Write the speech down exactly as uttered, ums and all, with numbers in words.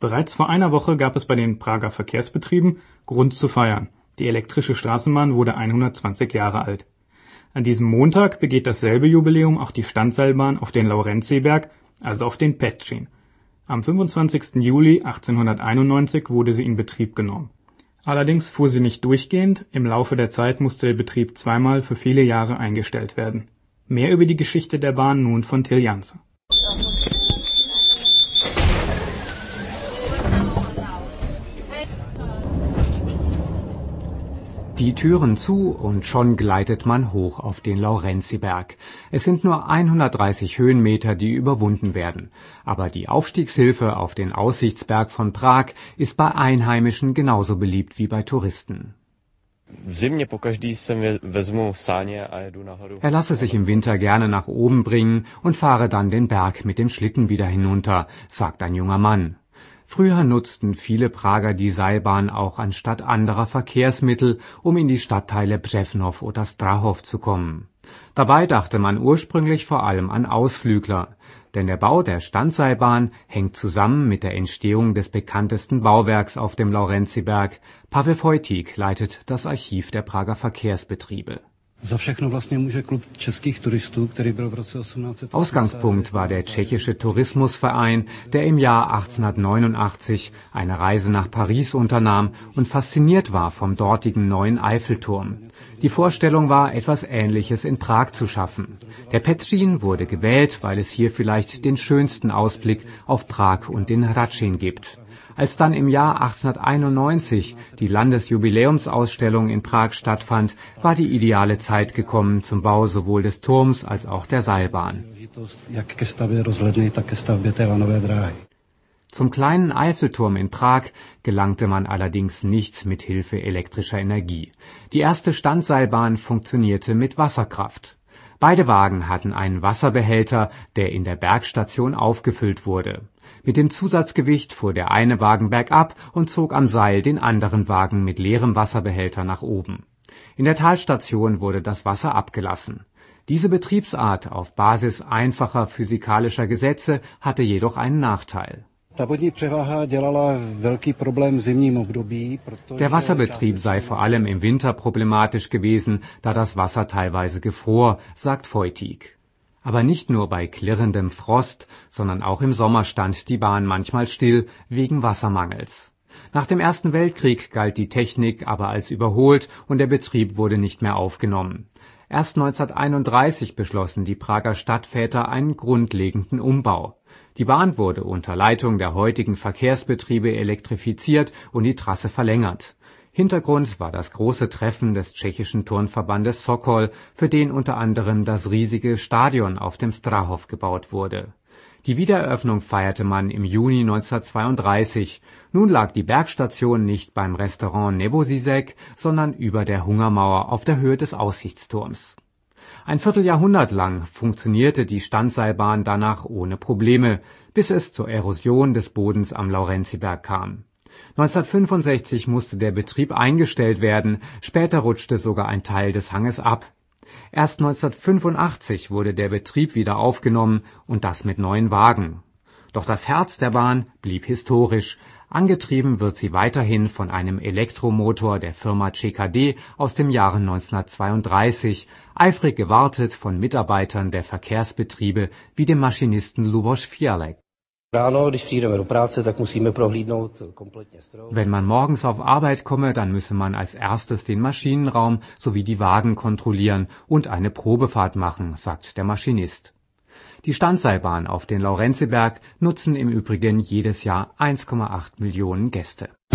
Bereits vor einer Woche gab es bei den Prager Verkehrsbetrieben Grund zu feiern. Die elektrische Straßenbahn wurde hundertzwanzig Jahre alt. An diesem Montag begeht dasselbe Jubiläum auch die Standseilbahn auf den Laurenziberg, also auf den Petschin. Am fünfundzwanzigsten Juli achtzehnhunderteinundneunzig wurde sie in Betrieb genommen. Allerdings fuhr sie nicht durchgehend, im Laufe der Zeit musste der Betrieb zweimal für viele Jahre eingestellt werden. Mehr über die Geschichte der Bahn nun von Till Janse. Die Türen zu und schon gleitet man hoch auf den Laurenziberg. Es sind nur hundertdreißig Höhenmeter, die überwunden werden. Aber die Aufstiegshilfe auf den Aussichtsberg von Prag ist bei Einheimischen genauso beliebt wie bei Touristen. Er lasse sich im Winter gerne nach oben bringen und fahre dann den Berg mit dem Schlitten wieder hinunter, sagt ein junger Mann. Früher nutzten viele Prager die Seilbahn auch anstatt anderer Verkehrsmittel, um in die Stadtteile Břevnov oder Strahov zu kommen. Dabei dachte man ursprünglich vor allem an Ausflügler, denn der Bau der Standseilbahn hängt zusammen mit der Entstehung des bekanntesten Bauwerks auf dem Laurenziberg. Pavel Vojtík leitet das Archiv der Prager Verkehrsbetriebe. Ausgangspunkt war der tschechische Tourismusverein, der im Jahr achtzehnhundertneunundachtzig eine Reise nach Paris unternahm und fasziniert war vom dortigen neuen Eiffelturm. Die Vorstellung war, etwas Ähnliches in Prag zu schaffen. Der Petschin wurde gewählt, weil es hier vielleicht den schönsten Ausblick auf Prag und den Hradschin gibt. Als dann im Jahr achtzehnhunderteinundneunzig die Landesjubiläumsausstellung in Prag stattfand, war die ideale Zeit gekommen zum Bau sowohl des Turms als auch der Seilbahn. Zum kleinen Eiffelturm in Prag gelangte man allerdings nicht mit Hilfe elektrischer Energie. Die erste Standseilbahn funktionierte mit Wasserkraft. Beide Wagen hatten einen Wasserbehälter, der in der Bergstation aufgefüllt wurde. Mit dem Zusatzgewicht fuhr der eine Wagen bergab und zog am Seil den anderen Wagen mit leerem Wasserbehälter nach oben. In der Talstation wurde das Wasser abgelassen. Diese Betriebsart auf Basis einfacher physikalischer Gesetze hatte jedoch einen Nachteil. Der Wasserbetrieb sei vor allem im Winter problematisch gewesen, da das Wasser teilweise gefror, sagt Vojtík. Aber nicht nur bei klirrendem Frost, sondern auch im Sommer stand die Bahn manchmal still wegen Wassermangels. Nach dem Ersten Weltkrieg galt die Technik aber als überholt und der Betrieb wurde nicht mehr aufgenommen. Erst neunzehnhunderteinunddreißig beschlossen die Prager Stadtväter einen grundlegenden Umbau. Die Bahn wurde unter Leitung der heutigen Verkehrsbetriebe elektrifiziert und die Trasse verlängert. Hintergrund war das große Treffen des tschechischen Turnverbandes Sokol, für den unter anderem das riesige Stadion auf dem Strahov gebaut wurde. Die Wiedereröffnung feierte man im Juni neunzehnhundertzweiunddreißig. Nun lag die Bergstation nicht beim Restaurant Nebozízek, sondern über der Hungermauer auf der Höhe des Aussichtsturms. Ein Vierteljahrhundert lang funktionierte die Standseilbahn danach ohne Probleme, bis es zur Erosion des Bodens am Laurenziberg kam. neunzehnhundertfünfundsechzig musste der Betrieb eingestellt werden, später rutschte sogar ein Teil des Hanges ab. Erst neunzehnhundertfünfundachtzig wurde der Betrieb wieder aufgenommen und das mit neuen Wagen. Doch das Herz der Bahn blieb historisch. Angetrieben wird sie weiterhin von einem Elektromotor der Firma C K D aus dem Jahre neunzehnhundertzweiunddreißig, eifrig gewartet von Mitarbeitern der Verkehrsbetriebe wie dem Maschinisten Luboš Fialek. Wenn man morgens auf Arbeit komme, dann müsse man als erstes den Maschinenraum sowie die Wagen kontrollieren und eine Probefahrt machen, sagt der Maschinist. Die Standseilbahn auf den Laurenziberg nutzen im Übrigen jedes Jahr eins Komma acht Millionen Gäste.